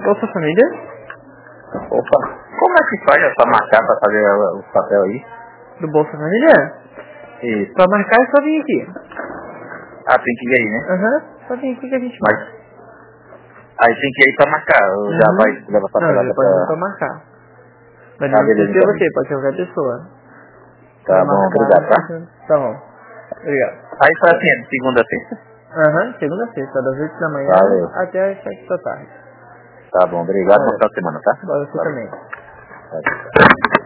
Bolsa Família? Opa, como é que faz essa marcar pra fazer o papel aí? Do Bolsa Família? Isso. Pra marcar é só vir aqui. Ah, tem que ir aí, né? Aham, só vir aqui que a gente Mas aí tem que ir aí pra marcar, ou já vai levar pra Não, lá já pode vir pra marcar. Mas não beleza, precisa ser então. você, pode ser qualquer pessoa. Tá bom, obrigado, tá? Tá bom. Obrigado. Aí foi assim, segunda a sexta? Aham, segunda a sexta, das 8 da manhã Valeu. até as 7 da tarde. Tá bom, obrigado, Valeu. boa semana, tá? Você Valeu. também. Valeu.